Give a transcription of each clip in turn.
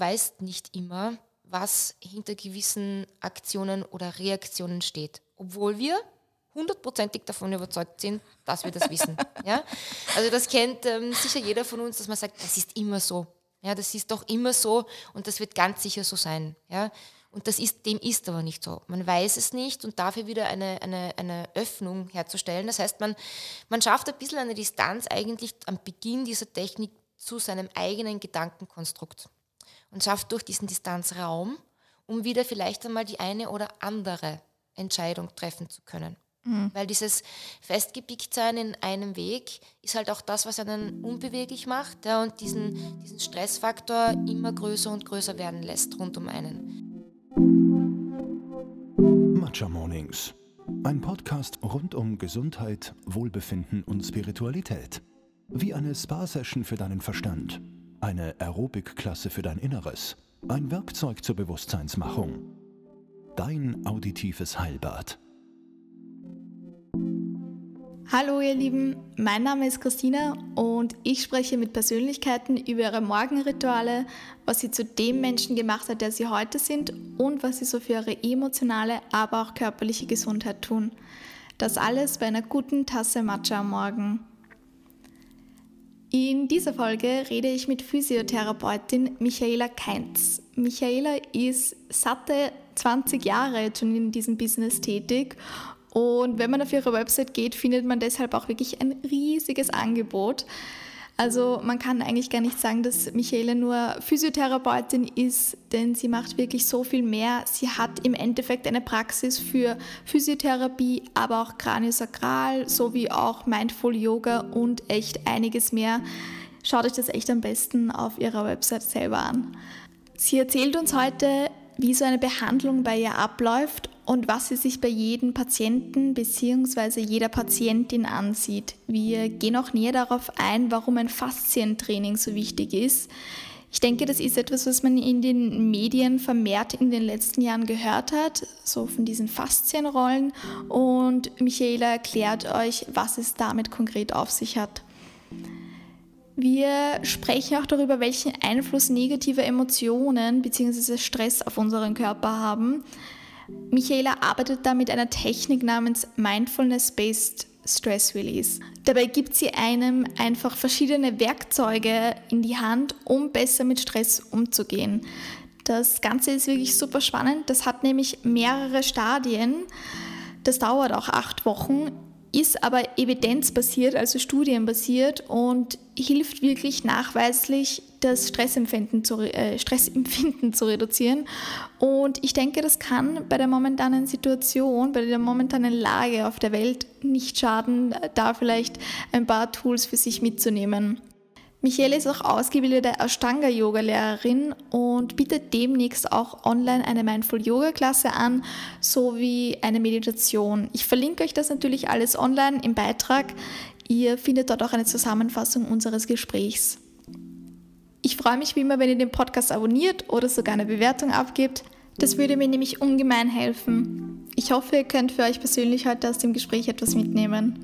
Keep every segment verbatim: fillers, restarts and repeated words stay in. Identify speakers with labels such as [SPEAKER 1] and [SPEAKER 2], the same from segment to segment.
[SPEAKER 1] weißt nicht immer, was hinter gewissen Aktionen oder Reaktionen steht, obwohl wir hundertprozentig davon überzeugt sind, dass wir das wissen. Ja? Also das kennt ähm, sicher jeder von uns, dass man sagt, das ist immer so. Ja, das ist doch immer so und das wird ganz sicher so sein. Ja? Und das ist, dem ist aber nicht so. Man weiß es nicht und dafür wieder eine, eine, eine Öffnung herzustellen. Das heißt, man, man schafft ein bisschen eine Distanz eigentlich am Beginn dieser Technik zu seinem eigenen Gedankenkonstrukt und schafft durch diesen Distanzraum, um wieder vielleicht einmal die eine oder andere Entscheidung treffen zu können. Mhm. Weil dieses Festgepicktsein in einem Weg ist halt auch das, was einen unbeweglich macht, ja, und diesen, diesen Stressfaktor immer größer und größer werden lässt rund um einen.
[SPEAKER 2] Matcha Mornings, ein Podcast rund um Gesundheit, Wohlbefinden und Spiritualität. Wie eine Spa-Session für deinen Verstand, eine Aerobic-Klasse für dein Inneres, ein Werkzeug zur Bewusstseinsmachung. Dein auditives Heilbad.
[SPEAKER 3] Hallo ihr Lieben, mein Name ist Christina und ich spreche mit Persönlichkeiten über ihre Morgenrituale, was sie zu dem Menschen gemacht hat, der sie heute sind und was sie so für ihre emotionale, aber auch körperliche Gesundheit tun. Das alles bei einer guten Tasse Matcha am Morgen. In dieser Folge rede ich mit Physiotherapeutin Michaela Kainz. Michaela ist satte zwanzig Jahre jetzt schon in diesem Business tätig. Und wenn man auf ihre Website geht, findet man deshalb auch wirklich ein riesiges Angebot. Also man kann eigentlich gar nicht sagen, dass Michaela nur Physiotherapeutin ist, denn sie macht wirklich so viel mehr. Sie hat im Endeffekt eine Praxis für Physiotherapie, aber auch Kraniosakral, sowie auch Mindful Yoga und echt einiges mehr. Schaut euch das echt am besten auf ihrer Website selber an. Sie erzählt uns heute, wie so eine Behandlung bei ihr abläuft und was sie sich bei jedem Patienten bzw. jeder Patientin ansieht. Wir gehen auch näher darauf ein, warum ein Faszientraining so wichtig ist. Ich denke, das ist etwas, was man in den Medien vermehrt in den letzten Jahren gehört hat, so von diesen Faszienrollen. Und Michaela erklärt euch, was es damit konkret auf sich hat. Wir sprechen auch darüber, welchen Einfluss negative Emotionen bzw. Stress auf unseren Körper haben. Michaela arbeitet da mit einer Technik namens Mindfulness-Based Stress Release. Dabei gibt sie einem einfach verschiedene Werkzeuge in die Hand, um besser mit Stress umzugehen. Das Ganze ist wirklich super spannend. Das hat nämlich mehrere Stadien. Das dauert auch acht Wochen. Ist aber evidenzbasiert, also studienbasiert und hilft wirklich nachweislich, das Stressempfinden zu, äh, Stressempfinden zu reduzieren. Und ich denke, das kann bei der momentanen Situation, bei der momentanen Lage auf der Welt nicht schaden, da vielleicht ein paar Tools für sich mitzunehmen. Michaela ist auch ausgebildete Ashtanga-Yoga-Lehrerin und bietet demnächst auch online eine Mindful-Yoga-Klasse an, sowie eine Meditation. Ich verlinke euch das natürlich alles online im Beitrag. Ihr findet dort auch eine Zusammenfassung unseres Gesprächs. Ich freue mich wie immer, wenn ihr den Podcast abonniert oder sogar eine Bewertung abgibt. Das würde mir nämlich ungemein helfen. Ich hoffe, ihr könnt für euch persönlich heute aus dem Gespräch etwas mitnehmen.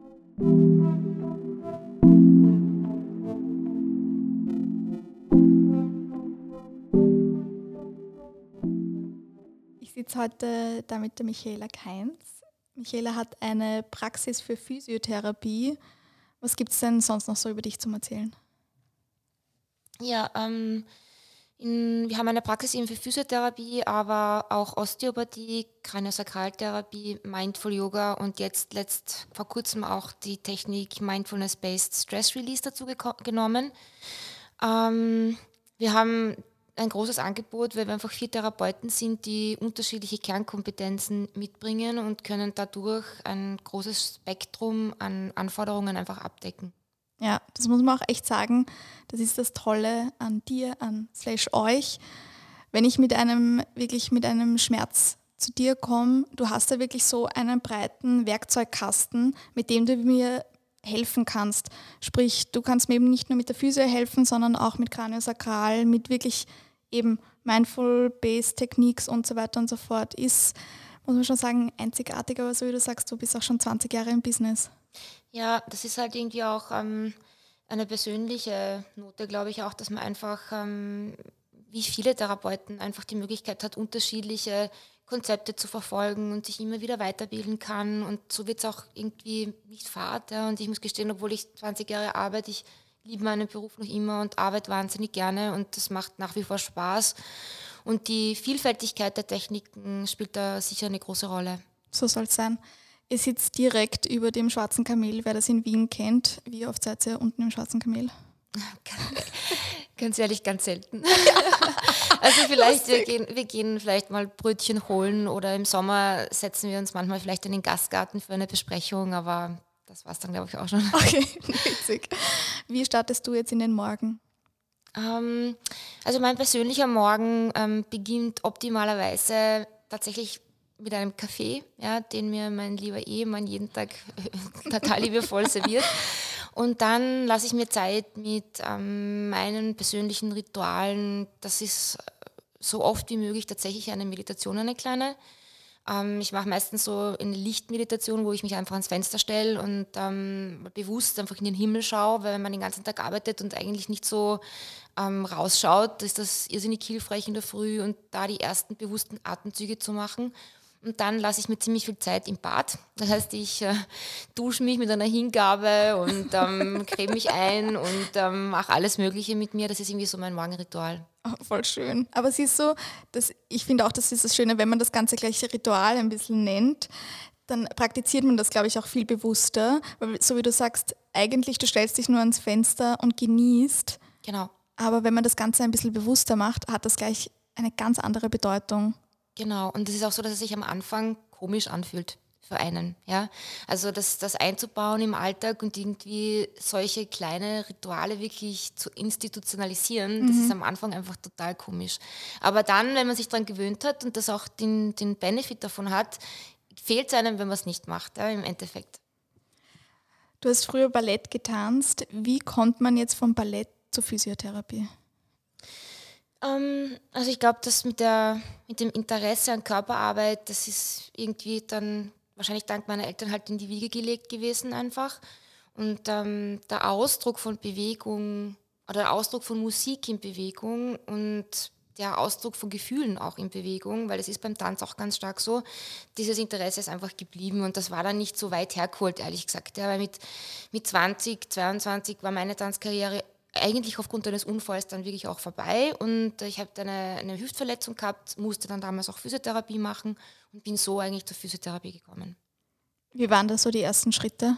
[SPEAKER 3] Ich sitze heute da mit der Michaela Kainz. Michaela hat eine Praxis für Physiotherapie. Was gibt es denn sonst noch so über dich zum Erzählen?
[SPEAKER 1] Ja, ähm, in, wir haben eine Praxis eben für Physiotherapie, aber auch Osteopathie, Kraniosakraltherapie, Mindful Yoga und jetzt letzt vor kurzem auch die Technik Mindfulness-Based Stress Release dazu geko- genommen. Ähm, wir haben ein großes Angebot, weil wir einfach vier Therapeuten sind, die unterschiedliche Kernkompetenzen mitbringen und können dadurch ein großes Spektrum an Anforderungen einfach abdecken.
[SPEAKER 3] Ja, das muss man auch echt sagen. Das ist das Tolle an dir, an slash euch. Wenn ich mit einem, wirklich mit einem Schmerz zu dir komme, du hast da wirklich so einen breiten Werkzeugkasten, mit dem du mir helfen kannst. Sprich, du kannst mir eben nicht nur mit der Physio helfen, sondern auch mit Kraniosakral, mit wirklich eben Mindful-Based Techniques und so weiter und so fort. Ist, muss man schon sagen, einzigartig, aber so wie du sagst, du bist auch schon zwanzig Jahre im Business.
[SPEAKER 1] Ja, das ist halt irgendwie auch ähm, eine persönliche Note, glaube ich auch, dass man einfach, ähm, wie viele Therapeuten einfach die Möglichkeit hat, unterschiedliche Konzepte zu verfolgen und sich immer wieder weiterbilden kann. Und so wird es auch irgendwie nicht fad. Ja. Und ich muss gestehen, obwohl ich zwanzig Jahre arbeite, ich liebe meinen Beruf noch immer und arbeite wahnsinnig gerne und das macht nach wie vor Spaß. Und die Vielfältigkeit der Techniken spielt da sicher eine große Rolle.
[SPEAKER 3] So soll es sein. Ihr sitzt direkt über dem Schwarzen Kamel, wer das in Wien kennt. Wie oft seid ihr unten im Schwarzen Kamel?
[SPEAKER 1] Ganz ehrlich, ganz selten. Also vielleicht, wir gehen, wir gehen vielleicht mal Brötchen holen oder im Sommer setzen wir uns manchmal vielleicht in den Gastgarten für eine Besprechung, aber das war es dann, glaube ich, auch schon.
[SPEAKER 3] Okay, witzig. Wie startest du jetzt in den Morgen?
[SPEAKER 1] Ähm, also mein persönlicher Morgen ähm, beginnt optimalerweise tatsächlich mit einem Kaffee, ja, den mir mein lieber Ehemann jeden Tag total liebevoll serviert. Und dann lasse ich mir Zeit mit ähm, meinen persönlichen Ritualen. Das ist so oft wie möglich tatsächlich eine Meditation, eine kleine. Ähm, ich mache meistens so eine Lichtmeditation, wo ich mich einfach ans Fenster stelle und ähm, bewusst einfach in den Himmel schaue, weil wenn man den ganzen Tag arbeitet und eigentlich nicht so ähm, rausschaut, ist das irrsinnig hilfreich in der Früh und da die ersten bewussten Atemzüge zu machen. Und dann lasse ich mir ziemlich viel Zeit im Bad. Das heißt, ich äh, dusche mich mit einer Hingabe und ähm, creme mich ein und ähm, mache alles Mögliche mit mir. Das ist irgendwie so mein Morgenritual.
[SPEAKER 3] Oh, voll schön. Aber es ist so, dass ich finde auch, das ist das Schöne, wenn man das ganze gleiche Ritual ein bisschen nennt, dann praktiziert man das, glaube ich, auch viel bewusster. Weil, so wie du sagst, eigentlich, du stellst dich nur ans Fenster und genießt.
[SPEAKER 1] Genau.
[SPEAKER 3] Aber wenn man das Ganze ein bisschen bewusster macht, hat das gleich eine ganz andere Bedeutung.
[SPEAKER 1] Genau, und es ist auch so, dass es sich am Anfang komisch anfühlt für einen. Ja? Also das, das einzubauen im Alltag und irgendwie solche kleine Rituale wirklich zu institutionalisieren, mhm. das ist am Anfang einfach total komisch. Aber dann, wenn man sich daran gewöhnt hat und das auch den, den Benefit davon hat, fehlt es einem, wenn man es nicht macht, ja, im Endeffekt.
[SPEAKER 3] Du hast früher Ballett getanzt. Wie kommt man jetzt vom Ballett zur Physiotherapie?
[SPEAKER 1] Also ich glaube, dass mit, der, mit dem Interesse an Körperarbeit, das ist irgendwie dann wahrscheinlich dank meiner Eltern halt in die Wiege gelegt gewesen einfach. Und ähm, der Ausdruck von Bewegung oder der Ausdruck von Musik in Bewegung und der Ausdruck von Gefühlen auch in Bewegung, weil das ist beim Tanz auch ganz stark so, dieses Interesse ist einfach geblieben und das war dann nicht so weit hergeholt, ehrlich gesagt. Ja, weil mit, mit zwanzig, zweiundzwanzig war meine Tanzkarriere eigentlich aufgrund eines Unfalls dann wirklich auch vorbei und ich habe eine, eine Hüftverletzung gehabt, musste dann damals auch Physiotherapie machen und bin so eigentlich zur Physiotherapie gekommen.
[SPEAKER 3] Wie waren da so die ersten Schritte?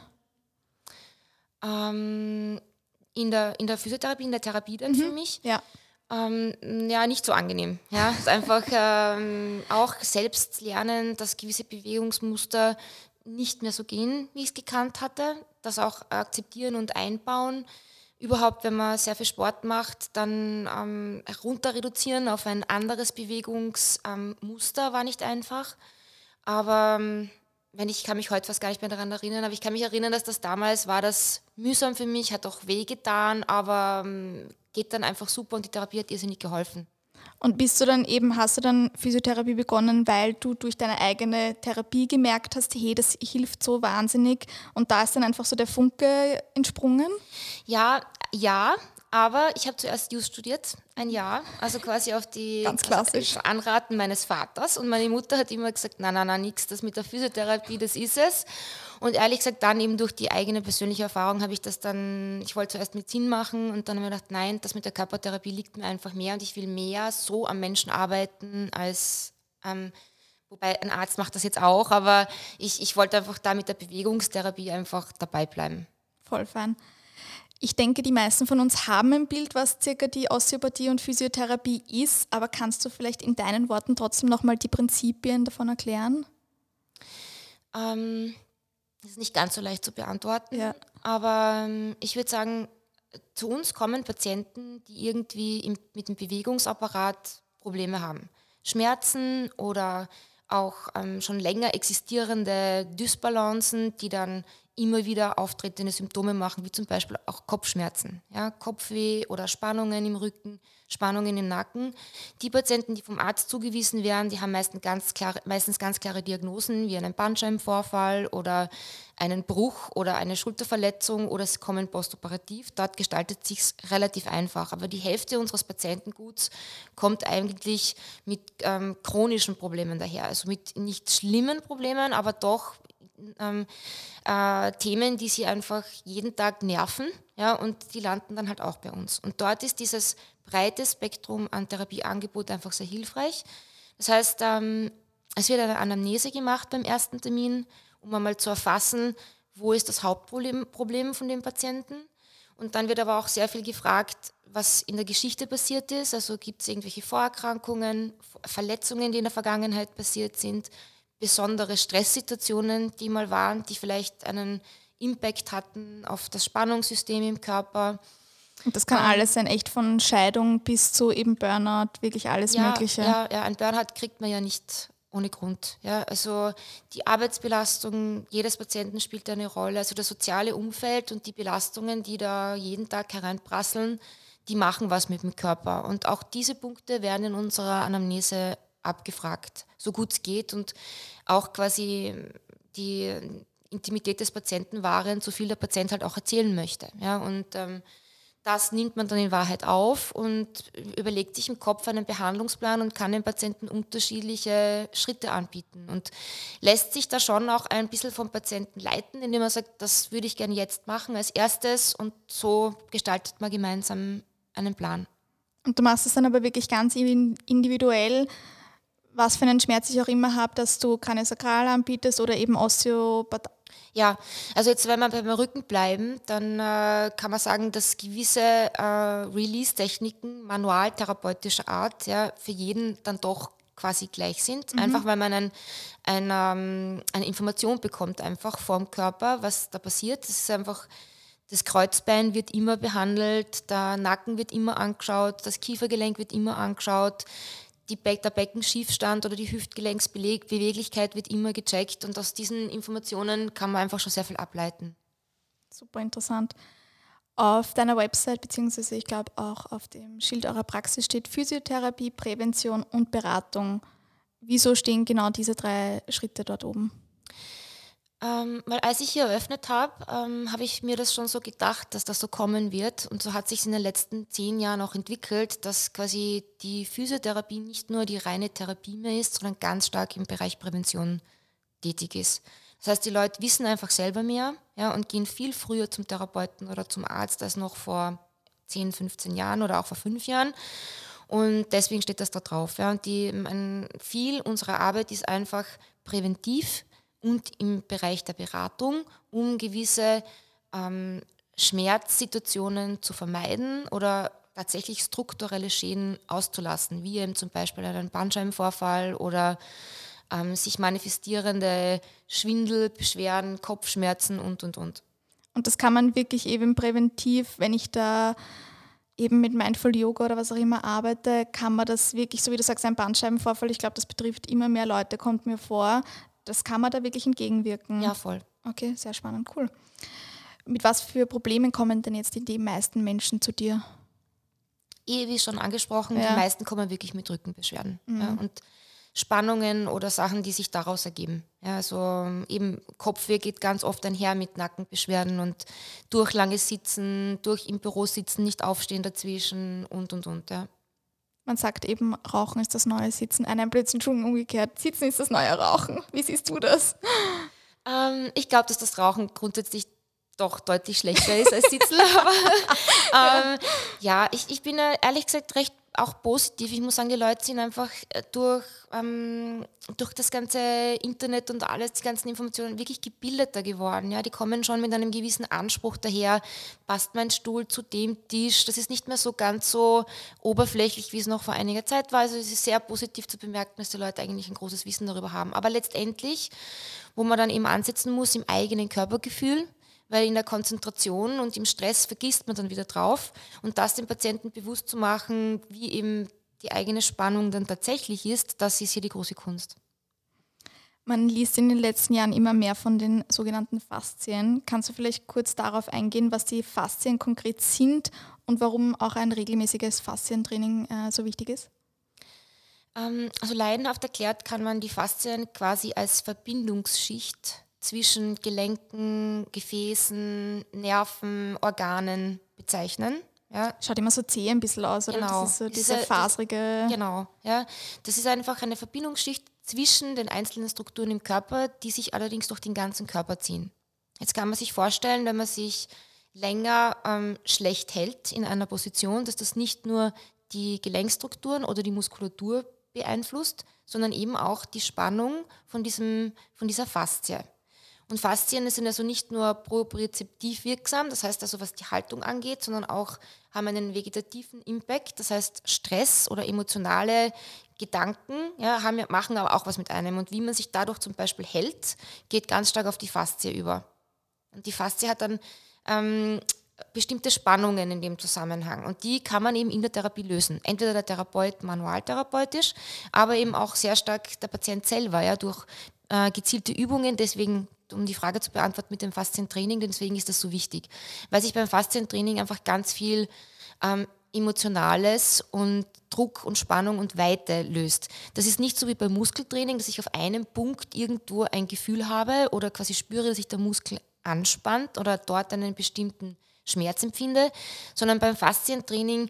[SPEAKER 1] Ähm, in, der, in der Physiotherapie, in der Therapie dann mhm. für mich?
[SPEAKER 3] Ja.
[SPEAKER 1] Ähm, ja, nicht so angenehm. Ja, es ist einfach ähm, auch selbst lernen, dass gewisse Bewegungsmuster nicht mehr so gehen, wie ich es gekannt hatte, das auch akzeptieren und einbauen. Überhaupt, wenn man sehr viel Sport macht, dann ähm, runter reduzieren auf ein anderes Bewegungsmuster ähm, war nicht einfach. Aber ähm, wenn ich kann mich heute fast gar nicht mehr daran erinnern, aber ich kann mich erinnern, dass das damals war das mühsam für mich, hat auch wehgetan, aber ähm, geht dann einfach super und die Therapie hat irrsinnig geholfen.
[SPEAKER 3] Und bist du dann eben, hast du dann Physiotherapie begonnen, weil du durch deine eigene Therapie gemerkt hast, hey, das hilft so wahnsinnig und da ist dann einfach so der Funke entsprungen?
[SPEAKER 1] Ja, ja, aber ich habe zuerst Jus studiert, ein Jahr, also quasi auf die
[SPEAKER 3] Ganz klassisch.
[SPEAKER 1] Also Anraten meines Vaters und meine Mutter hat immer gesagt, nein, nein, nein, nix, das mit der Physiotherapie, das ist es. Und ehrlich gesagt, dann eben durch die eigene persönliche Erfahrung habe ich das dann, ich wollte zuerst Medizin machen und dann habe ich gedacht, nein, das mit der Körpertherapie liegt mir einfach mehr und ich will mehr so am Menschen arbeiten als, ähm, wobei ein Arzt macht das jetzt auch, aber ich, ich wollte einfach da mit der Bewegungstherapie einfach dabei bleiben.
[SPEAKER 3] Voll fein. Ich denke, die meisten von uns haben ein Bild, was circa die Osteopathie und Physiotherapie ist, aber kannst du vielleicht in deinen Worten trotzdem nochmal die Prinzipien davon erklären?
[SPEAKER 1] Ähm, das ist nicht ganz so leicht zu beantworten,
[SPEAKER 3] ja.
[SPEAKER 1] aber ähm, ich würde sagen, zu uns kommen Patienten, die irgendwie im, mit dem Bewegungsapparat Probleme haben. Schmerzen oder auch ähm, schon länger existierende Dysbalancen, die dann immer wieder auftretende Symptome machen, wie zum Beispiel auch Kopfschmerzen, ja, Kopfweh oder Spannungen im Rücken, Spannungen im Nacken. Die Patienten, die vom Arzt zugewiesen werden, die haben meistens ganz klare, meistens ganz klare Diagnosen, wie einen Bandscheibenvorfall oder einen Bruch oder eine Schulterverletzung oder sie kommen postoperativ. Dort gestaltet sich es relativ einfach. Aber die Hälfte unseres Patientenguts kommt eigentlich mit ähm, chronischen Problemen daher. Also mit nicht schlimmen Problemen, aber doch ähm, äh, Themen, die sie einfach jeden Tag nerven, ja, und die landen dann halt auch bei uns. Und dort ist dieses breite Spektrum an Therapieangebot einfach sehr hilfreich. Das heißt, ähm, es wird eine Anamnese gemacht beim ersten Termin, um einmal zu erfassen, wo ist das Hauptproblem Problem von dem Patienten. Und dann wird aber auch sehr viel gefragt, was in der Geschichte passiert ist. Also gibt es irgendwelche Vorerkrankungen, Verletzungen, die in der Vergangenheit passiert sind, besondere Stresssituationen, die mal waren, die vielleicht einen Impact hatten auf das Spannungssystem im Körper.
[SPEAKER 3] Und das kann ähm, alles sein, echt von Scheidung bis zu eben Burnout, wirklich alles
[SPEAKER 1] ja,
[SPEAKER 3] Mögliche.
[SPEAKER 1] Ja, ja, ein Burnout kriegt man ja nicht ohne Grund. Ja. Also die Arbeitsbelastung jedes Patienten spielt eine Rolle. Also das soziale Umfeld und die Belastungen, die da jeden Tag hereinprasseln, die machen was mit dem Körper. Und auch diese Punkte werden in unserer Anamnese abgefragt, so gut es geht und auch quasi die Intimität des Patienten wahren, so viel der Patient halt auch erzählen möchte. Ja, und ähm, das nimmt man dann in Wahrheit auf und überlegt sich im Kopf einen Behandlungsplan und kann dem Patienten unterschiedliche Schritte anbieten und lässt sich da schon auch ein bisschen vom Patienten leiten, indem er sagt, das würde ich gerne jetzt machen als erstes und so gestaltet man gemeinsam einen Plan.
[SPEAKER 3] Und du machst es dann aber wirklich ganz individuell, was für einen Schmerz ich auch immer habe, dass du Kraniosakral anbietest oder eben Osteopathie.
[SPEAKER 1] Ja, also jetzt, wenn wir beim Rücken bleiben, dann äh, kann man sagen, dass gewisse äh, Release-Techniken manualtherapeutischer Art ja, für jeden dann doch quasi gleich sind. Mhm. Einfach weil man ein, ein, ähm, eine Information bekommt einfach vom Körper, was da passiert. Das ist einfach, das Kreuzbein wird immer behandelt, der Nacken wird immer angeschaut, das Kiefergelenk wird immer angeschaut. Die Be- der Beckenschiefstand oder die Hüftgelenksbeweglichkeit wird immer gecheckt und aus diesen Informationen kann man einfach schon sehr viel ableiten.
[SPEAKER 3] Super interessant. Auf deiner Website, beziehungsweise ich glaube auch auf dem Schild eurer Praxis steht Physiotherapie, Prävention und Beratung. Wieso stehen genau diese drei Schritte dort oben?
[SPEAKER 1] Ähm, weil als ich hier eröffnet habe, ähm, habe ich mir das schon so gedacht, dass das so kommen wird. Und so hat sich in den letzten zehn Jahren auch entwickelt, dass quasi die Physiotherapie nicht nur die reine Therapie mehr ist, sondern ganz stark im Bereich Prävention tätig ist. Das heißt, die Leute wissen einfach selber mehr, ja, und gehen viel früher zum Therapeuten oder zum Arzt als noch vor zehn, fünfzehn Jahren oder auch vor fünf Jahren. Und deswegen steht das da drauf. Ja. Und die, ein, viel unserer Arbeit ist einfach präventiv und im Bereich der Beratung, um gewisse ähm, Schmerzsituationen zu vermeiden oder tatsächlich strukturelle Schäden auszulassen, wie eben zum Beispiel einen Bandscheibenvorfall oder ähm, sich manifestierende Schwindel, Beschwerden, Kopfschmerzen und, und, und.
[SPEAKER 3] Und das kann man wirklich eben präventiv, wenn ich da eben mit Mindful Yoga oder was auch immer arbeite, kann man das wirklich, so wie du sagst, ein Bandscheibenvorfall, ich glaube, das betrifft immer mehr Leute, kommt mir vor. Das kann man da wirklich entgegenwirken.
[SPEAKER 1] Ja, voll.
[SPEAKER 3] Okay, sehr spannend, cool. Mit was für Problemen kommen denn jetzt die, die meisten Menschen zu dir?
[SPEAKER 1] Eh, wie schon angesprochen,
[SPEAKER 3] ja.
[SPEAKER 1] Die meisten kommen wirklich mit Rückenbeschwerden.
[SPEAKER 3] Mhm.
[SPEAKER 1] Ja, und Spannungen oder Sachen, die sich daraus ergeben. Ja, also eben Kopfweh geht ganz oft einher mit Nackenbeschwerden und durch langes Sitzen, durch im Büro sitzen, nicht aufstehen dazwischen und, und, und. Ja.
[SPEAKER 3] Man sagt eben, Rauchen ist das neue Sitzen. Nein, Blödsinn, Entschuldigung, umgekehrt. Sitzen ist das neue Rauchen. Wie siehst du das?
[SPEAKER 1] Ähm, ich glaube, dass das Rauchen grundsätzlich doch deutlich schlechter ist als Sitzen. Aber ähm, ja, ich, ich bin ja ehrlich gesagt recht auch positiv. Ich muss sagen, die Leute sind einfach durch, ähm, durch das ganze Internet und alles, die ganzen Informationen wirklich gebildeter geworden. Ja? Die kommen schon mit einem gewissen Anspruch daher, passt mein Stuhl zu dem Tisch. Das ist nicht mehr so ganz so oberflächlich, wie es noch vor einiger Zeit war. Also es ist sehr positiv zu bemerken, dass die Leute eigentlich ein großes Wissen darüber haben. Aber letztendlich, wo man dann eben ansetzen muss, im eigenen Körpergefühl, weil in der Konzentration und im Stress vergisst man dann wieder drauf. Und das dem Patienten bewusst zu machen, wie eben die eigene Spannung dann tatsächlich ist, das ist hier die große Kunst.
[SPEAKER 3] Man liest in den letzten Jahren immer mehr von den sogenannten Faszien. Kannst du vielleicht kurz darauf eingehen, was die Faszien konkret sind und warum auch ein regelmäßiges Faszientraining äh, so wichtig ist?
[SPEAKER 1] Ähm, also laienhaft erklärt kann man die Faszien quasi als Verbindungsschicht zwischen Gelenken, Gefäßen, Nerven, Organen bezeichnen. Ja.
[SPEAKER 3] Schaut immer so zäh ein bisschen aus, oder?
[SPEAKER 1] Genau.
[SPEAKER 3] Das ist so diese
[SPEAKER 1] Diese-
[SPEAKER 3] faserige...
[SPEAKER 1] Genau, ja. Das ist einfach eine Verbindungsschicht zwischen den einzelnen Strukturen im Körper, die sich allerdings durch den ganzen Körper ziehen. Jetzt kann man sich vorstellen, wenn man sich länger ähm, schlecht hält in einer Position, dass das nicht nur die Gelenkstrukturen oder die Muskulatur beeinflusst, sondern eben auch die Spannung von, diesem, von dieser Faszie. Und Faszien sind also nicht nur propriozeptiv wirksam, das heißt also, was die Haltung angeht, sondern auch haben einen vegetativen Impact, das heißt Stress oder emotionale Gedanken ja, haben, machen aber auch was mit einem. Und wie man sich dadurch zum Beispiel hält, geht ganz stark auf die Faszie über. Und die Faszie hat dann ähm, bestimmte Spannungen in dem Zusammenhang. Und die kann man eben in der Therapie lösen. Entweder der Therapeut manualtherapeutisch, aber eben auch sehr stark der Patient selber, ja, durch äh, gezielte Übungen. Deswegen, um die Frage zu beantworten mit dem Faszientraining, deswegen ist das so wichtig. Weil sich beim Faszientraining einfach ganz viel ähm, Emotionales und Druck und Spannung und Weite löst. Das ist nicht so wie beim Muskeltraining, dass ich auf einem Punkt irgendwo ein Gefühl habe oder quasi spüre, dass sich der Muskel anspannt oder dort einen bestimmten Schmerz empfinde, sondern beim Faszientraining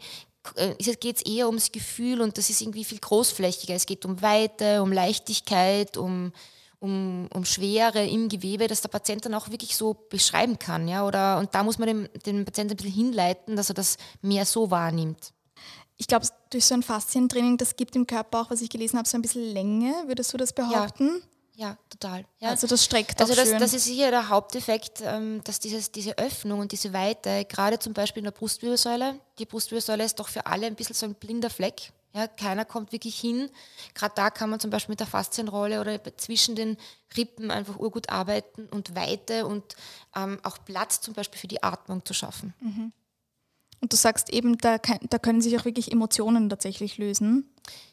[SPEAKER 1] geht es eher ums Gefühl und das ist irgendwie viel großflächiger. Es geht um Weite, um Leichtigkeit, um, um, um Schwere im Gewebe, dass der Patient dann auch wirklich so beschreiben kann. Ja? Oder, und da muss man den, den Patienten ein bisschen hinleiten, dass er das mehr so wahrnimmt.
[SPEAKER 3] Ich glaube, durch so ein Faszientraining, das gibt dem Körper auch, was ich gelesen habe, so ein bisschen Länge. Würdest du das behaupten?
[SPEAKER 1] Ja. Ja, total. Ja.
[SPEAKER 3] Also das streckt
[SPEAKER 1] also
[SPEAKER 3] auch
[SPEAKER 1] das,
[SPEAKER 3] schön.
[SPEAKER 1] das ist sicher der Haupteffekt, ähm, dass dieses, diese Öffnung und diese Weite, gerade zum Beispiel in der Brustwirbelsäule, die Brustwirbelsäule ist doch für alle ein bisschen so ein blinder Fleck. Ja, keiner kommt wirklich hin. Gerade da kann man zum Beispiel mit der Faszienrolle oder zwischen den Rippen einfach urgut arbeiten und Weite und ähm, auch Platz zum Beispiel für die Atmung zu schaffen.
[SPEAKER 3] Mhm. Und du sagst eben, da, kann, da können sich auch wirklich Emotionen tatsächlich lösen.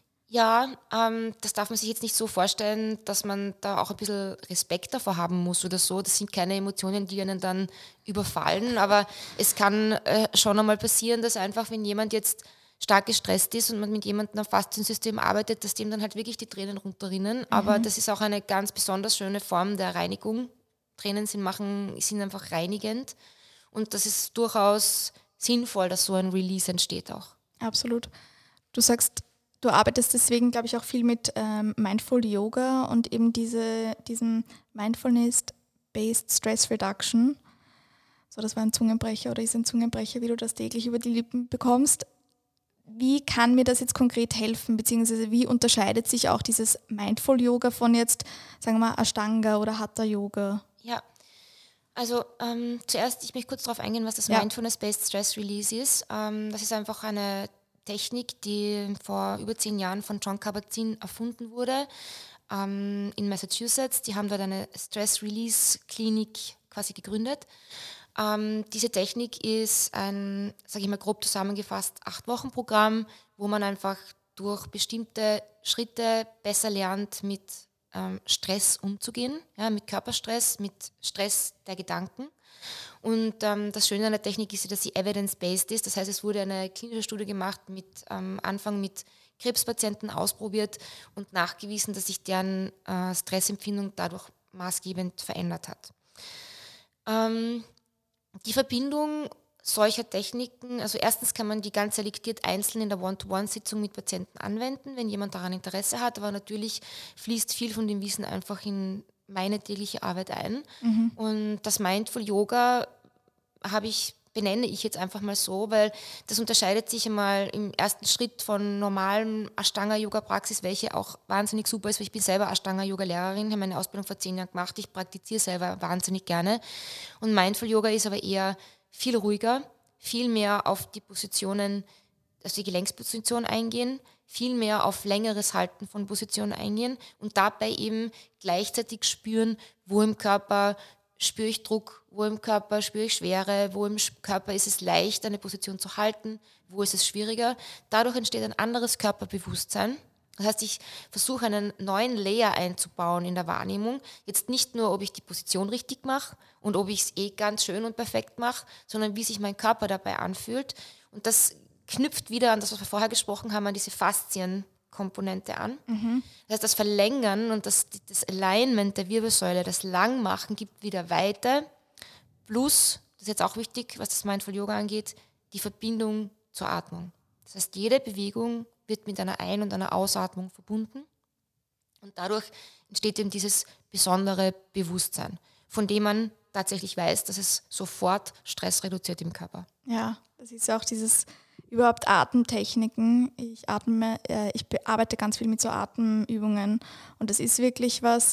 [SPEAKER 1] Ja, ähm, das darf man sich jetzt nicht so vorstellen, dass man da auch ein bisschen Respekt davor haben muss oder so. Das sind keine Emotionen, die einen dann überfallen, aber es kann äh, schon einmal passieren, dass einfach, wenn jemand jetzt stark gestresst ist und man mit jemandem am Fasziensystem arbeitet, dass dem dann halt wirklich die Tränen runterrinnen. Mhm. Aber das ist auch eine ganz besonders schöne Form der Reinigung. Tränen sind, machen, sind einfach reinigend und das ist durchaus sinnvoll, dass so ein Release entsteht auch.
[SPEAKER 3] Absolut. Du sagst, du arbeitest deswegen, glaube ich, auch viel mit ähm, Mindful Yoga und eben diese, diesem Mindfulness-Based Stress Reduction. So, das war ein Zungenbrecher oder ist ein Zungenbrecher, wie du das täglich über die Lippen bekommst. Wie kann mir das jetzt konkret helfen, beziehungsweise wie unterscheidet sich auch dieses Mindful Yoga von jetzt, sagen wir mal, Ashtanga oder Hatha Yoga?
[SPEAKER 1] Ja, also ähm, zuerst, ich möchte kurz darauf eingehen, was das ja. Mindfulness-Based Stress Release ist. Ähm, das ist einfach eine Technik, die vor über zehn Jahren von Jon Kabat-Zinn erfunden wurde ähm, in Massachusetts. Die haben dort eine Stress-Release-Klinik quasi gegründet. Ähm, diese Technik ist ein, sage ich mal grob zusammengefasst, Acht-Wochen-Programm, wo man einfach durch bestimmte Schritte besser lernt, mit ähm, Stress umzugehen, ja, mit Körperstress, mit Stress der Gedanken. Und ähm, das Schöne an der Technik ist, dass sie evidence-based ist. Das heißt, es wurde eine klinische Studie gemacht, mit ähm, Anfang mit Krebspatienten ausprobiert und nachgewiesen, dass sich deren äh, Stressempfindung dadurch maßgebend verändert hat. Ähm, die Verbindung solcher Techniken, also erstens kann man die ganz selektiert einzeln in der One-to-One-Sitzung mit Patienten anwenden, wenn jemand daran Interesse hat, aber natürlich fließt viel von dem Wissen einfach in meine tägliche Arbeit ein. Mhm. Und das Mindful Yoga habe ich, benenne ich jetzt einfach mal so, weil das unterscheidet sich einmal im ersten Schritt von normalen Ashtanga-Yoga-Praxis, welche auch wahnsinnig super ist, weil ich bin selber Ashtanga-Yoga-Lehrerin, habe meine Ausbildung vor zehn Jahren gemacht, ich praktiziere selber wahnsinnig gerne. Und Mindful Yoga ist aber eher viel ruhiger, viel mehr auf die Positionen, also die Gelenksposition eingehen, viel mehr auf längeres Halten von Positionen eingehen und dabei eben gleichzeitig spüren, wo im Körper spüre ich Druck, wo im Körper spüre ich Schwere, wo im Körper ist es leicht, eine Position zu halten, wo ist es schwieriger. Dadurch entsteht ein anderes Körperbewusstsein Das heißt, ich versuche einen neuen Layer einzubauen in der Wahrnehmung. Jetzt nicht nur, ob ich die Position richtig mache und ob ich es eh ganz schön und perfekt mache, sondern wie sich mein Körper dabei anfühlt. Und das knüpft wieder an das, was wir vorher gesprochen haben, an diese Faszienkomponente an. Mhm. Das heißt, das Verlängern und das, das Alignment der Wirbelsäule, das Langmachen gibt wieder Weite. Plus, das ist jetzt auch wichtig, was das Mindful Yoga angeht, die Verbindung zur Atmung. Das heißt, jede Bewegung wird mit einer Ein- und einer Ausatmung verbunden. Und dadurch entsteht eben dieses besondere Bewusstsein, von dem man tatsächlich weiß, dass es sofort Stress reduziert im Körper.
[SPEAKER 3] Ja, das ist ja auch dieses überhaupt Atemtechniken. Ich atme, äh, ich arbeite ganz viel mit so Atemübungen und das ist wirklich was,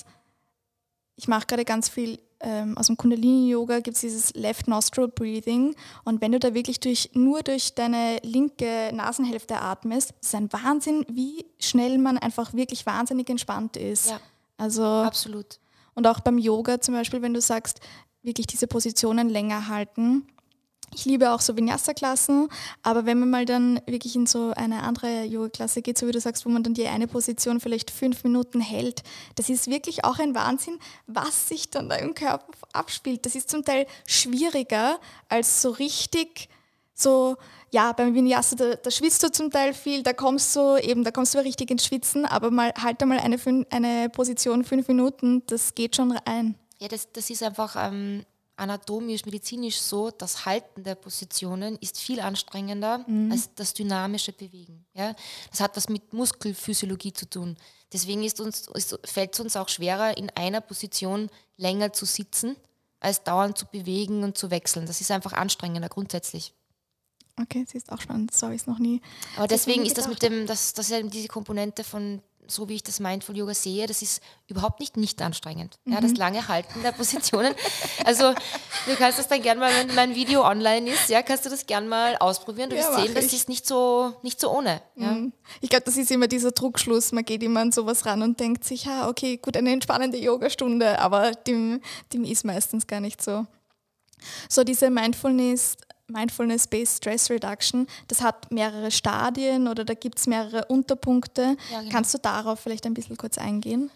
[SPEAKER 3] ich mache gerade ganz viel ähm, aus dem Kundalini-Yoga gibt es dieses Left Nostril Breathing und wenn du da wirklich durch, nur durch deine linke Nasenhälfte atmest, ist ein Wahnsinn, wie schnell man einfach wirklich wahnsinnig entspannt ist.
[SPEAKER 1] Ja,
[SPEAKER 3] also,
[SPEAKER 1] absolut.
[SPEAKER 3] Und auch beim Yoga zum Beispiel, wenn du sagst, wirklich diese Positionen länger halten. Ich liebe auch so Vinyasa-Klassen, aber wenn man mal dann wirklich in so eine andere Yoga-Klasse geht, so wie du sagst, wo man dann die eine Position vielleicht fünf Minuten hält, das ist wirklich auch ein Wahnsinn, was sich dann da im Körper abspielt. Das ist zum Teil schwieriger als so richtig so, ja, beim Vinyasa, da, da schwitzt du zum Teil viel, da kommst du eben, da kommst du richtig ins Schwitzen, aber mal halt einmal eine, eine Position fünf Minuten, das geht schon rein.
[SPEAKER 1] Ja, das, das ist einfach ähm, anatomisch, medizinisch so, das Halten der Positionen ist viel anstrengender mhm. als das dynamische Bewegen. Ja? Das hat was mit Muskelphysiologie zu tun. Deswegen ist uns, ist, fällt es uns auch schwerer, in einer Position länger zu sitzen, als dauernd zu bewegen und zu wechseln. Das ist einfach anstrengender grundsätzlich.
[SPEAKER 3] Okay, das ist auch spannend, so habe ich es noch nie.
[SPEAKER 1] Aber deswegen ist das mit dem, das, das ist ja diese Komponente von, so wie ich das Mindful Yoga sehe, das ist überhaupt nicht nicht anstrengend. Mhm. Ja, das lange Halten der Positionen. Also du kannst das dann gerne mal, wenn mein Video online ist, ja, kannst du das gerne mal ausprobieren. Du wirst ja, sehen, das ist nicht so, nicht so ohne. Ja.
[SPEAKER 3] Mhm. Ich glaube, das ist immer dieser Druckschluss. Man geht immer an sowas ran und denkt sich, ja, okay, gut, eine entspannende Yogastunde, aber dem, dem ist meistens gar nicht so. So diese Mindfulness Mindfulness-Based Stress Reduction, das hat mehrere Stadien oder da gibt es mehrere Unterpunkte. Ja, genau. Kannst du darauf vielleicht ein bisschen kurz eingehen?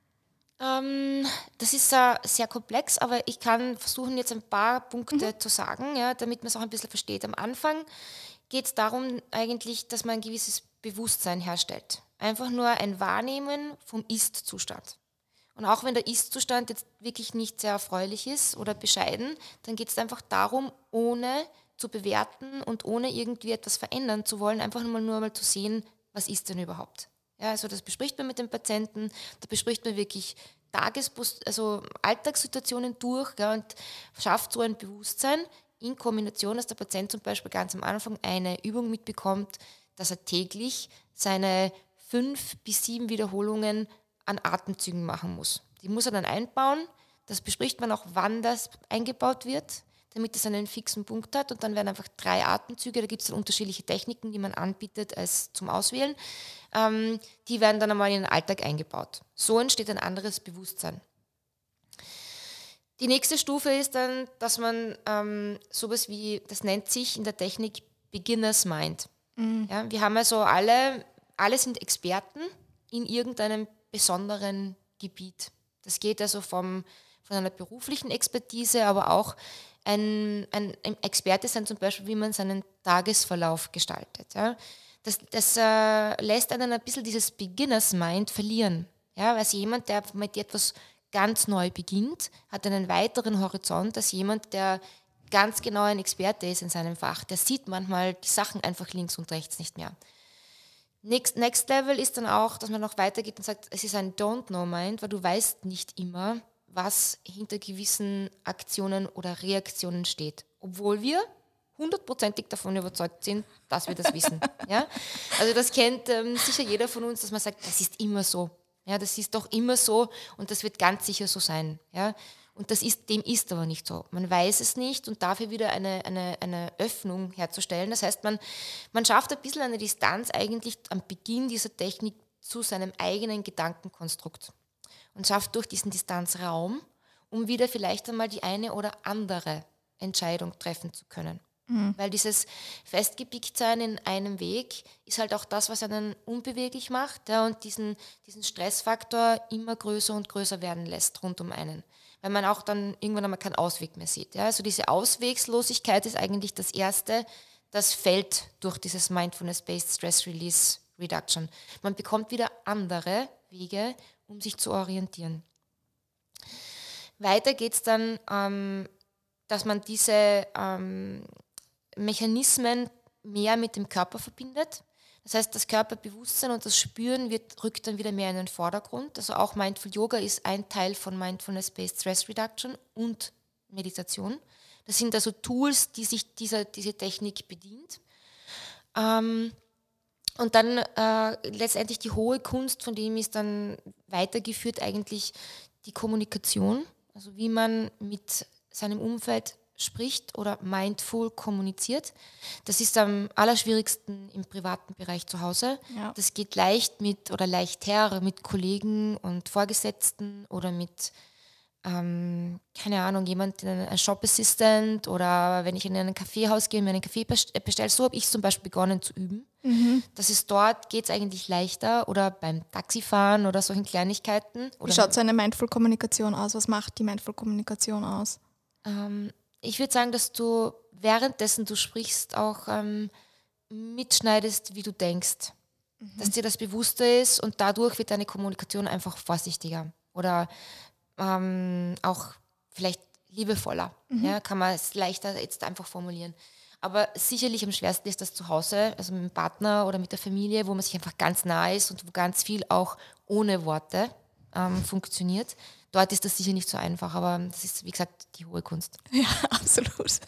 [SPEAKER 1] Ähm, das ist äh, sehr komplex, aber ich kann versuchen, jetzt ein paar Punkte mhm. zu sagen, ja, damit man es auch ein bisschen versteht. Am Anfang geht es darum eigentlich, dass man ein gewisses Bewusstsein herstellt. Einfach nur ein Wahrnehmen vom Ist-Zustand. Und auch wenn der Ist-Zustand jetzt wirklich nicht sehr erfreulich ist oder bescheiden, dann geht es einfach darum, ohne zu bewerten und ohne irgendwie etwas verändern zu wollen, einfach nur mal, nur mal zu sehen, was ist denn überhaupt. Ja, also das bespricht man mit dem Patienten, da bespricht man wirklich Tages-, also Alltagssituationen durch, ja, und schafft so ein Bewusstsein in Kombination, dass der Patient zum Beispiel ganz am Anfang eine Übung mitbekommt, dass er täglich seine fünf bis sieben Wiederholungen an Atemzügen machen muss. Die muss er dann einbauen. Das bespricht man auch, wann das eingebaut wird, damit es einen fixen Punkt hat. Und dann werden einfach drei Atemzüge, da gibt es dann unterschiedliche Techniken, die man anbietet als zum Auswählen. Ähm, die werden dann einmal in den Alltag eingebaut. So entsteht ein anderes Bewusstsein. Die nächste Stufe ist dann, dass man ähm, sowas wie, das nennt sich in der Technik Beginner's Mind. Mhm. Ja, wir haben also alle, alle sind Experten in irgendeinem besonderen Gebiet. Das geht also vom, von einer beruflichen Expertise, aber auch ein, ein, ein Experte sein, zum Beispiel, wie man seinen Tagesverlauf gestaltet. Ja. Das, das äh, lässt einen ein bisschen dieses Beginners Mind verlieren. Ja, also jemand, der mit etwas ganz neu beginnt, hat einen weiteren Horizont als jemand, der ganz genau ein Experte ist in seinem Fach. Der sieht manchmal die Sachen einfach links und rechts nicht mehr. Next, next Level ist dann auch, dass man noch weitergeht und sagt, es ist ein Don't-Know-Mind, weil du weißt nicht immer, was hinter gewissen Aktionen oder Reaktionen steht. Obwohl wir hundertprozentig davon überzeugt sind, dass wir das wissen. Ja? Also das kennt ähm, sicher jeder von uns, dass man sagt, das ist immer so. Ja, das ist doch immer so und das wird ganz sicher so sein. Ja? Und das ist, dem ist aber nicht so. Man weiß es nicht und dafür wieder eine, eine, eine Öffnung herzustellen. Das heißt, man, man schafft ein bisschen eine Distanz eigentlich am Beginn dieser Technik zu seinem eigenen Gedankenkonstrukt und schafft durch diesen Distanz Raum, um wieder vielleicht einmal die eine oder andere Entscheidung treffen zu können. Mhm. Weil dieses Festgepicktsein in einem Weg ist halt auch das, was einen unbeweglich macht, ja, und diesen, diesen Stressfaktor immer größer und größer werden lässt rund um einen. Weil man auch dann irgendwann einmal keinen Ausweg mehr sieht. Ja. Also diese Auswegslosigkeit ist eigentlich das Erste, das fällt durch dieses Mindfulness-Based Stress Release Reduction. Man bekommt wieder andere Wege, um sich zu orientieren. Weiter geht es dann, ähm, dass man diese ähm, Mechanismen mehr mit dem Körper verbindet. Das heißt, das Körperbewusstsein und das Spüren wird, rückt dann wieder mehr in den Vordergrund. Also auch Mindful Yoga ist ein Teil von Mindfulness-Based Stress Reduction und Meditation. Das sind also Tools, die sich dieser, diese Technik bedient. Ähm, und dann äh, letztendlich die hohe Kunst, von dem ist dann weitergeführt eigentlich die Kommunikation, also wie man mit seinem Umfeld spricht oder mindful kommuniziert. Das ist am allerschwierigsten im privaten Bereich zu Hause. Ja. Das geht leicht mit oder leichter mit Kollegen und Vorgesetzten oder mit, ähm, keine Ahnung, jemand, ein Shop Assistant oder wenn ich in ein Kaffeehaus gehe und mir einen Kaffee bestelle. So habe ich zum Beispiel begonnen zu üben. Mhm. Das ist dort, geht es eigentlich leichter oder beim Taxifahren oder solchen Kleinigkeiten.
[SPEAKER 3] Wie schaut so eine Mindful-Kommunikation aus? Was macht die Mindful-Kommunikation aus?
[SPEAKER 1] Ähm, Ich würde sagen, dass du währenddessen du sprichst auch ähm, mitschneidest, wie du denkst. Mhm. Dass dir das bewusster ist und dadurch wird deine Kommunikation einfach vorsichtiger oder ähm, auch vielleicht liebevoller. Mhm. Ja, kann man es leichter jetzt einfach formulieren. Aber sicherlich am schwersten ist das zu Hause, also mit dem Partner oder mit der Familie, wo man sich einfach ganz nah ist und wo ganz viel auch ohne Worte ähm, funktioniert. Dort ist das sicher nicht so einfach, aber das ist, wie gesagt, die hohe Kunst.
[SPEAKER 3] Ja, absolut.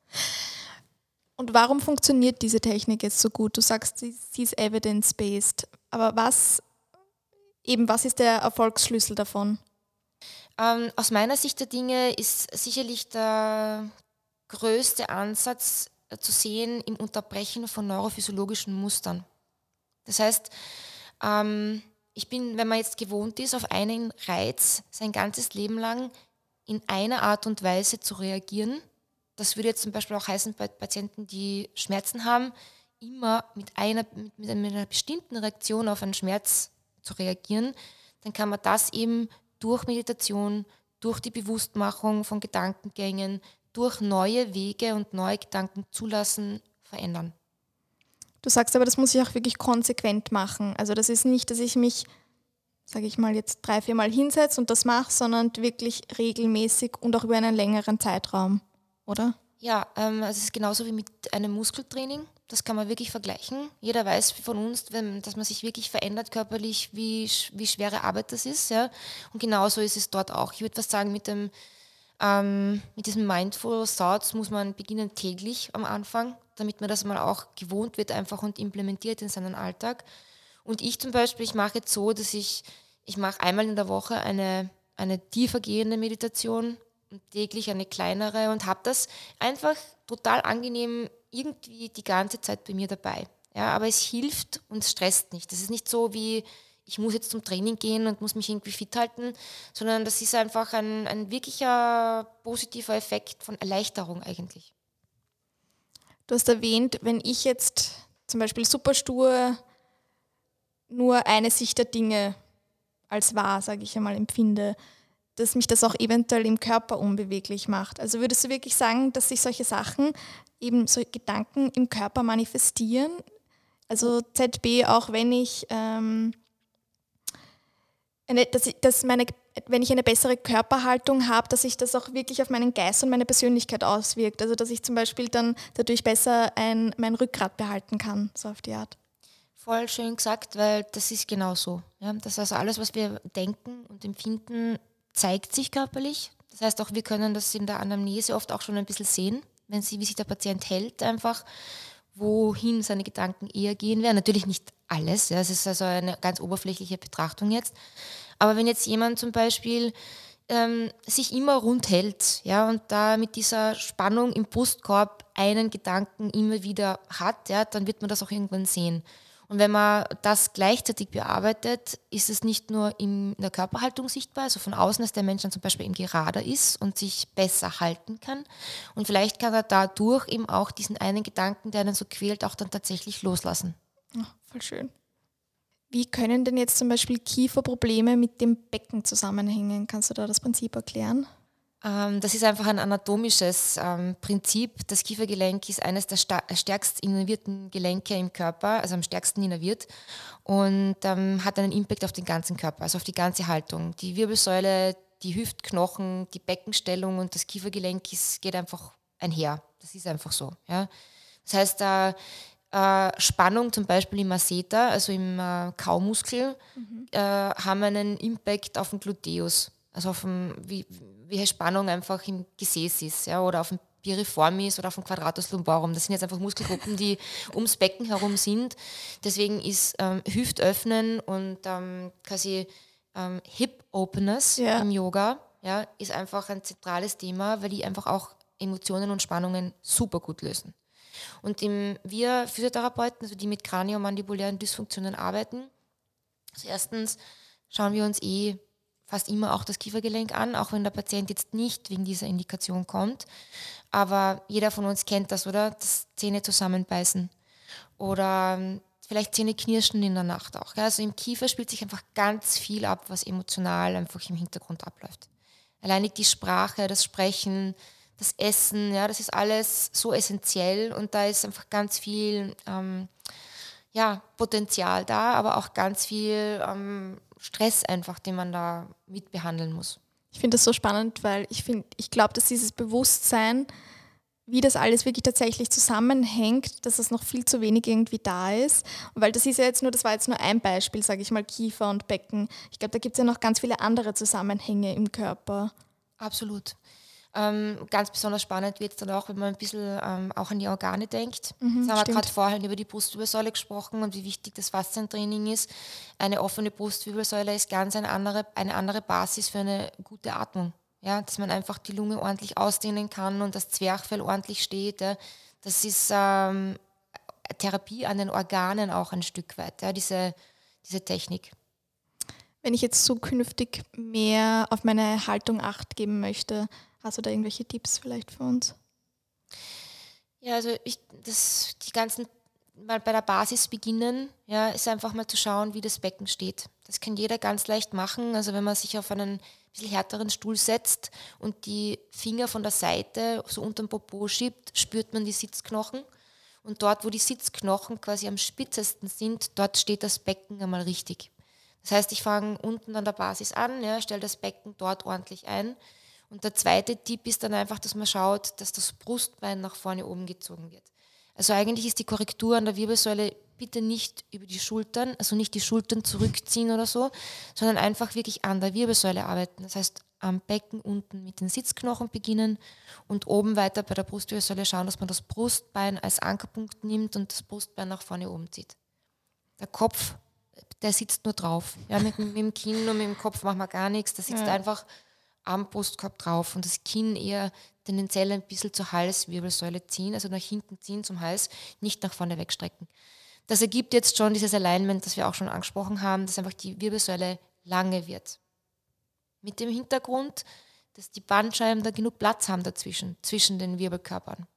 [SPEAKER 3] Und warum funktioniert diese Technik jetzt so gut? Du sagst, sie ist evidence-based, aber was, eben, was ist der Erfolgsschlüssel davon?
[SPEAKER 1] Ähm, aus meiner Sicht der Dinge ist sicherlich der größte Ansatz äh, zu sehen im Unterbrechen von neurophysiologischen Mustern. Das heißt, ähm, ich bin, wenn man jetzt gewohnt ist, auf einen Reiz sein ganzes Leben lang in einer Art und Weise zu reagieren, das würde jetzt zum Beispiel auch heißen, bei Patienten, die Schmerzen haben, immer mit einer, mit einer bestimmten Reaktion auf einen Schmerz zu reagieren, dann kann man das eben durch Meditation, durch die Bewusstmachung von Gedankengängen, durch neue Wege und neue Gedanken zulassen, verändern.
[SPEAKER 3] Du sagst aber, das muss ich auch wirklich konsequent machen. Also das ist nicht, dass ich mich, sage ich mal, jetzt drei, vier Mal hinsetze und das mache, sondern wirklich regelmäßig und auch über einen längeren Zeitraum, oder?
[SPEAKER 1] Ja, ähm, also es ist genauso wie mit einem Muskeltraining. Das kann man wirklich vergleichen. Jeder weiß von uns, wenn, dass man sich wirklich verändert körperlich, wie, wie schwere Arbeit das ist. Ja? Und genauso ist es dort auch. Ich würde was sagen, mit dem ähm, mit diesem Mindful Thoughts muss man beginnen täglich am Anfang, damit man das mal auch gewohnt wird einfach und implementiert in seinen Alltag. Und ich zum Beispiel, ich mache jetzt so, dass ich, ich mache einmal in der Woche eine, eine tiefer gehende Meditation und täglich eine kleinere und habe das einfach total angenehm irgendwie die ganze Zeit bei mir dabei. Ja, aber es hilft und es stresst nicht. Das ist nicht so wie, ich muss jetzt zum Training gehen und muss mich irgendwie fit halten, sondern das ist einfach ein, ein wirklicher positiver Effekt von Erleichterung eigentlich.
[SPEAKER 3] Du hast erwähnt, wenn ich jetzt zum Beispiel super stur nur eine Sicht der Dinge als wahr, sage ich einmal, empfinde, dass mich das auch eventuell im Körper unbeweglich macht. Also würdest du wirklich sagen, dass sich solche Sachen, eben so Gedanken im Körper manifestieren? Also Z B, auch wenn ich, ähm, eine, dass ich dass meine, wenn ich eine bessere Körperhaltung habe, dass sich das auch wirklich auf meinen Geist und meine Persönlichkeit auswirkt. Also dass ich zum Beispiel dann dadurch besser ein, mein Rückgrat behalten kann, so auf die Art.
[SPEAKER 1] Voll schön gesagt, weil das ist genau so. Ja? Das heißt, alles, was wir denken und empfinden, zeigt sich körperlich. Das heißt, auch wir können das in der Anamnese oft auch schon ein bisschen sehen, wenn sie, wie sich der Patient hält, einfach, wohin seine Gedanken eher gehen werden. Natürlich nicht alles, ja, es ist also eine ganz oberflächliche Betrachtung jetzt. Aber wenn jetzt jemand zum Beispiel ähm, sich immer rund hält, ja, und da mit dieser Spannung im Brustkorb einen Gedanken immer wieder hat, ja, dann wird man das auch irgendwann sehen. Und wenn man das gleichzeitig bearbeitet, ist es nicht nur in der Körperhaltung sichtbar, also von außen, dass der Mensch dann zum Beispiel eben gerader ist und sich besser halten kann. Und vielleicht kann er dadurch eben auch diesen einen Gedanken, der einen so quält, auch dann tatsächlich loslassen.
[SPEAKER 3] Oh, voll schön. Wie können denn jetzt zum Beispiel Kieferprobleme mit dem Becken zusammenhängen? Kannst du da das Prinzip erklären?
[SPEAKER 1] Ähm, das ist einfach ein anatomisches ähm, Prinzip. Das Kiefergelenk ist eines der sta- stärkst innervierten Gelenke im Körper, also am stärksten innerviert und ähm, hat einen Impact auf den ganzen Körper, also auf die ganze Haltung. Die Wirbelsäule, die Hüftknochen, die Beckenstellung und das Kiefergelenk ist, geht einfach einher. Das ist einfach so. Ja? Das heißt, äh, Äh, Spannung zum Beispiel im Masseter, also im äh, Kaumuskel, mhm. äh, haben einen Impact auf den Gluteus, also auf den, wie, wie Spannung einfach im Gesäß ist, ja, oder auf den Piriformis oder auf dem Quadratus lumborum. Das sind jetzt einfach Muskelgruppen, die ums Becken herum sind. Deswegen ist ähm, Hüftöffnen und ähm, quasi ähm, Hip Openness ja. im Yoga ja, ist einfach ein zentrales Thema, weil die einfach auch Emotionen und Spannungen super gut lösen. Und im, wir Physiotherapeuten, also die mit kraniomandibulären Dysfunktionen arbeiten, also erstens schauen wir uns eh fast immer auch das Kiefergelenk an, auch wenn der Patient jetzt nicht wegen dieser Indikation kommt. Aber jeder von uns kennt das, oder? Das Zähne zusammenbeißen oder vielleicht Zähne knirschen in der Nacht auch. Gell? Also im Kiefer spielt sich einfach ganz viel ab, was emotional einfach im Hintergrund abläuft. Alleinig die Sprache, das Sprechen, das Essen, ja, das ist alles so essentiell und da ist einfach ganz viel ähm, ja, Potenzial da, aber auch ganz viel ähm, Stress einfach, den man da mitbehandeln muss.
[SPEAKER 3] Ich finde das so spannend, weil ich finde, ich glaube, dass dieses Bewusstsein, wie das alles wirklich tatsächlich zusammenhängt, dass das noch viel zu wenig irgendwie da ist. Und weil das ist ja jetzt nur, das war jetzt nur ein Beispiel, sage ich mal, Kiefer und Becken. Ich glaube, da gibt es ja noch ganz viele andere Zusammenhänge im Körper.
[SPEAKER 1] Absolut. Ähm, ganz besonders spannend wird es dann auch, wenn man ein bisschen ähm, auch an die Organe denkt.
[SPEAKER 3] Mhm,
[SPEAKER 1] Jetzt haben wir
[SPEAKER 3] stimmt.
[SPEAKER 1] gerade vorhin über die Brustwirbelsäule gesprochen und wie wichtig das Faszientraining ist. Eine offene Brustwirbelsäule ist ganz eine andere, eine andere Basis für eine gute Atmung. Ja, dass man einfach die Lunge ordentlich ausdehnen kann und das Zwerchfell ordentlich steht. Ja. Das ist ähm, Therapie an den Organen auch ein Stück weit, ja, diese, diese Technik.
[SPEAKER 3] Wenn ich jetzt zukünftig mehr auf meine Haltung Acht geben möchte, hast du da irgendwelche Tipps vielleicht für uns?
[SPEAKER 1] Ja, also ich, das, die ganzen, mal bei der Basis beginnen, ja, ist einfach mal zu schauen, wie das Becken steht. Das kann jeder ganz leicht machen. Also wenn man sich auf einen bisschen härteren Stuhl setzt und die Finger von der Seite so unter den Popo schiebt, spürt man die Sitzknochen. Und dort, wo die Sitzknochen quasi am spitzesten sind, dort steht das Becken einmal richtig. Das heißt, ich fange unten an der Basis an, ja, stelle das Becken dort ordentlich ein. Und der zweite Tipp ist dann einfach, dass man schaut, dass das Brustbein nach vorne oben gezogen wird. Also eigentlich ist die Korrektur an der Wirbelsäule bitte nicht über die Schultern, also nicht die Schultern zurückziehen oder so, sondern einfach wirklich an der Wirbelsäule arbeiten. Das heißt, am Becken unten mit den Sitzknochen beginnen und oben weiter bei der Brustwirbelsäule schauen, dass man das Brustbein als Ankerpunkt nimmt und das Brustbein nach vorne oben zieht. Der Kopf, der sitzt nur drauf. Ja, mit, mit dem Kinn und mit dem Kopf machen wir gar nichts. Der sitzt ja. einfach am Brustkorb drauf und das Kinn eher tendenziell ein bisschen zur Halswirbelsäule ziehen, also nach hinten ziehen zum Hals, nicht nach vorne wegstrecken. Das ergibt jetzt schon dieses Alignment, das wir auch schon angesprochen haben, dass einfach die Wirbelsäule lange wird. Mit dem Hintergrund, dass die Bandscheiben da genug Platz haben dazwischen, zwischen den Wirbelkörpern.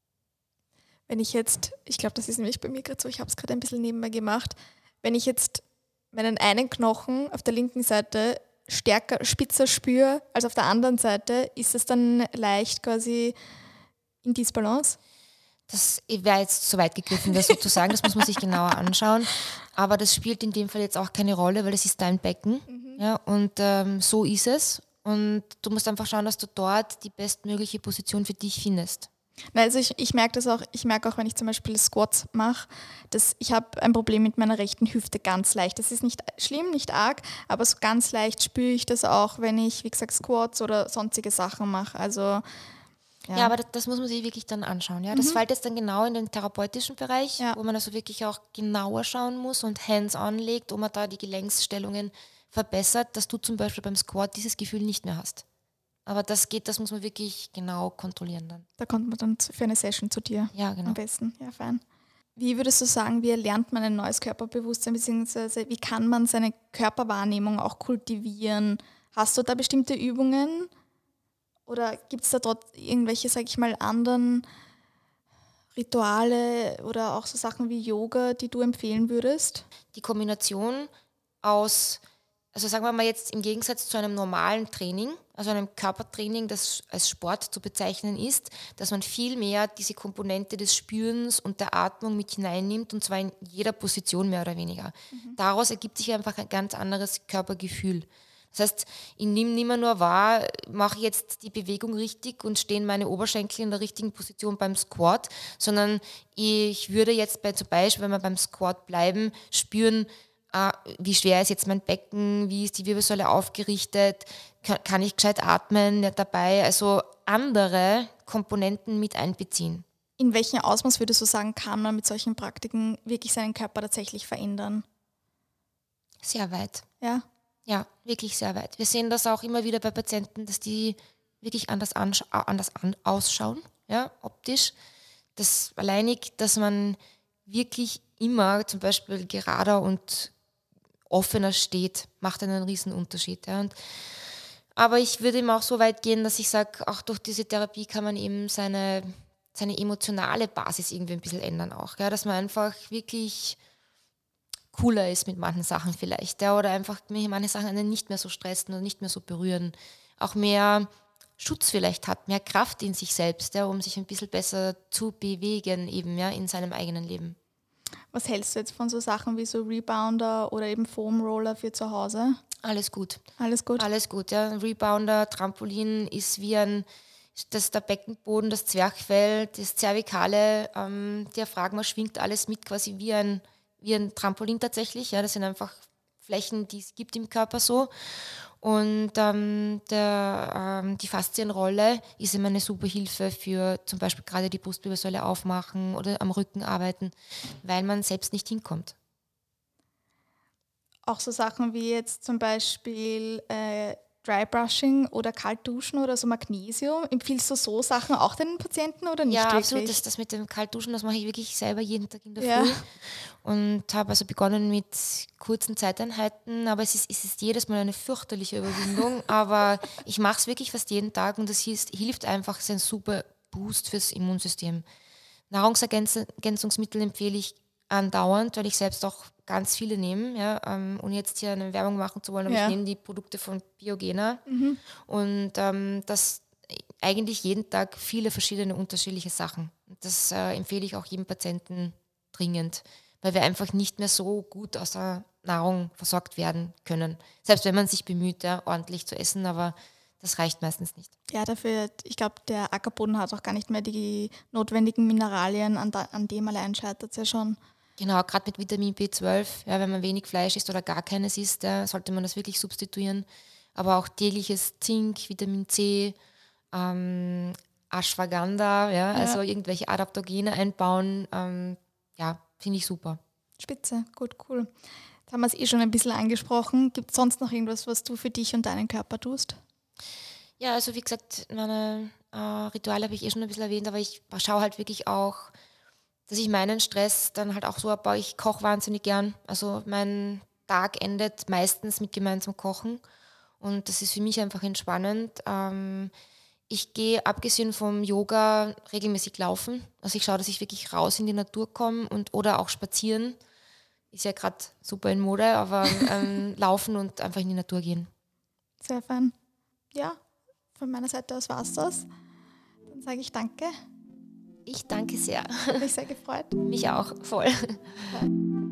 [SPEAKER 3] Wenn ich jetzt, ich glaube, das ist nämlich bei mir gerade so, ich habe es gerade ein bisschen nebenbei gemacht, wenn ich jetzt meinen einen Knochen auf der linken Seite stärker, spitzer spüre als auf der anderen Seite, ist es dann leicht quasi in Disbalance?
[SPEAKER 1] Das wäre jetzt zu weit gegriffen, das sozusagen, das muss man sich genauer anschauen. Aber das spielt in dem Fall jetzt auch keine Rolle, weil es ist dein Becken. Mhm. Ja, und ähm, so ist es. Und du musst einfach schauen, dass du dort die bestmögliche Position für dich findest.
[SPEAKER 3] Na, also ich, ich merke das auch, ich merke auch, wenn ich zum Beispiel Squats mache, dass ich habe ein Problem mit meiner rechten Hüfte ganz leicht. Das ist nicht schlimm, nicht arg, aber so ganz leicht spüre ich das auch, wenn ich, wie gesagt, Squats oder sonstige Sachen mache. Also ja,
[SPEAKER 1] ja aber das, das muss man sich wirklich dann anschauen. Ja? Das mhm. fällt jetzt dann genau in den therapeutischen Bereich, ja. wo man also wirklich auch genauer schauen muss und hands-on legt, ob man da die Gelenksstellungen verbessert, dass du zum Beispiel beim Squat dieses Gefühl nicht mehr hast. Aber das geht, das muss man wirklich genau kontrollieren dann.
[SPEAKER 3] Da kommt man dann für eine Session zu dir.
[SPEAKER 1] Ja, genau.
[SPEAKER 3] Am besten, ja, fein. Wie würdest du sagen, wie erlernt man ein neues Körperbewusstsein, beziehungsweise wie kann man seine Körperwahrnehmung auch kultivieren? Hast du da bestimmte Übungen oder gibt es da dort irgendwelche, sag ich mal, anderen Rituale oder auch so Sachen wie Yoga, die du empfehlen würdest?
[SPEAKER 1] Die Kombination aus, also sagen wir mal jetzt im Gegensatz zu einem normalen Training, also einem Körpertraining, das als Sport zu bezeichnen ist, dass man viel mehr diese Komponente des Spürens und der Atmung mit hineinnimmt und zwar in jeder Position mehr oder weniger. Mhm. Daraus ergibt sich einfach ein ganz anderes Körpergefühl. Das heißt, ich nehme nicht mehr nur wahr, mache jetzt die Bewegung richtig und stehen meine Oberschenkel in der richtigen Position beim Squat, sondern ich würde jetzt bei, zum Beispiel, wenn wir beim Squat bleiben, spüren, ah, wie schwer ist jetzt mein Becken, wie ist die Wirbelsäule aufgerichtet, kann, kann ich gescheit atmen ja, dabei, also andere Komponenten mit einbeziehen.
[SPEAKER 3] In welchem Ausmaß würdest du sagen, kann man mit solchen Praktiken wirklich seinen Körper tatsächlich verändern?
[SPEAKER 1] Sehr weit.
[SPEAKER 3] Ja?
[SPEAKER 1] Ja, wirklich sehr weit. Wir sehen das auch immer wieder bei Patienten, dass die wirklich anders, anscha- anders an- ausschauen, ja, optisch. Das alleinig, dass man wirklich immer zum Beispiel gerader und offener steht, macht einen riesen Unterschied. Ja. Und, aber ich würde eben auch so weit gehen, dass ich sage, auch durch diese Therapie kann man eben seine, seine emotionale Basis irgendwie ein bisschen ändern auch. Ja, dass man einfach wirklich cooler ist mit manchen Sachen vielleicht, ja, oder einfach manche Sachen einen nicht mehr so stressen oder nicht mehr so berühren. Auch mehr Schutz vielleicht hat, mehr Kraft in sich selbst, ja, um sich ein bisschen besser zu bewegen eben, ja, in seinem eigenen Leben.
[SPEAKER 3] Was hältst du jetzt von so Sachen wie so Rebounder oder eben Foam Roller für zu Hause?
[SPEAKER 1] Alles gut.
[SPEAKER 3] Alles gut?
[SPEAKER 1] Alles gut, ja. Ein Rebounder, Trampolin ist wie ein, das der Beckenboden, das Zwerchfell, das Zervikale, ähm, Diaphragma schwingt alles mit, quasi wie ein wie ein Trampolin tatsächlich. Ja, das sind einfach Flächen, die es gibt im Körper so. Und ähm, der, ähm, die Faszienrolle ist immer eine super Hilfe für zum Beispiel gerade die Brustwirbelsäule aufmachen oder am Rücken arbeiten, weil man selbst nicht hinkommt.
[SPEAKER 3] Auch so Sachen wie jetzt zum Beispiel äh, Dry Brushing oder kalt duschen oder so Magnesium. Empfiehlst du so Sachen auch den Patienten oder nicht
[SPEAKER 1] ja,
[SPEAKER 3] wirklich?
[SPEAKER 1] absolut. Das, das mit dem Kaltduschen, das mache ich wirklich selber jeden Tag in der
[SPEAKER 3] Ja.
[SPEAKER 1] Früh. Und habe also begonnen mit kurzen Zeiteinheiten, aber es ist, es ist jedes Mal eine fürchterliche Überwindung. Aber ich mache es wirklich fast jeden Tag und das hilft, hilft einfach, es ist ein super Boost fürs Immunsystem. Nahrungsergänzungsmittel empfehle ich andauernd, weil ich selbst auch ganz viele nehme, ja, ähm, ohne jetzt hier eine Werbung machen zu wollen, aber
[SPEAKER 3] Ja.
[SPEAKER 1] ich nehme die Produkte von Biogena
[SPEAKER 3] Mhm.
[SPEAKER 1] und ähm, das eigentlich jeden Tag viele verschiedene unterschiedliche Sachen. Das äh, empfehle ich auch jedem Patienten dringend, weil wir einfach nicht mehr so gut aus der Nahrung versorgt werden können. Selbst wenn man sich bemüht, ja, ordentlich zu essen, aber das reicht meistens nicht.
[SPEAKER 3] Ja, dafür, ich glaube, der Ackerboden hat auch gar nicht mehr die notwendigen Mineralien, an, da, an dem allein scheitert es ja schon.
[SPEAKER 1] Genau, gerade mit Vitamin B zwölf, ja, wenn man wenig Fleisch isst oder gar keines isst, ja, sollte man das wirklich substituieren. Aber auch tägliches Zink, Vitamin C, ähm, Ashwagandha, ja,
[SPEAKER 3] Ja.
[SPEAKER 1] also irgendwelche Adaptogene einbauen, ähm, ja, finde ich super.
[SPEAKER 3] Spitze, gut, cool. Jetzt haben wir es eh schon ein bisschen angesprochen. Gibt es sonst noch irgendwas, was du für dich und deinen Körper tust?
[SPEAKER 1] Ja, also wie gesagt, meine äh, Rituale habe ich eh schon ein bisschen erwähnt, aber ich schaue halt wirklich auch, dass ich meinen Stress dann halt auch so abbaue. Ich koche wahnsinnig gern. Also mein Tag endet meistens mit gemeinsamem Kochen und das ist für mich einfach entspannend. Ähm, ich gehe abgesehen vom Yoga regelmäßig laufen. Also ich schaue, dass ich wirklich raus in die Natur komme und oder auch spazieren. Ist ja gerade super in Mode, aber ähm, laufen und einfach in die Natur gehen.
[SPEAKER 3] Sehr fein. Ja, von meiner Seite aus war es das. Dann sage ich danke.
[SPEAKER 1] Ich danke sehr.
[SPEAKER 3] Hat mich sehr gefreut.
[SPEAKER 1] Mich auch, voll.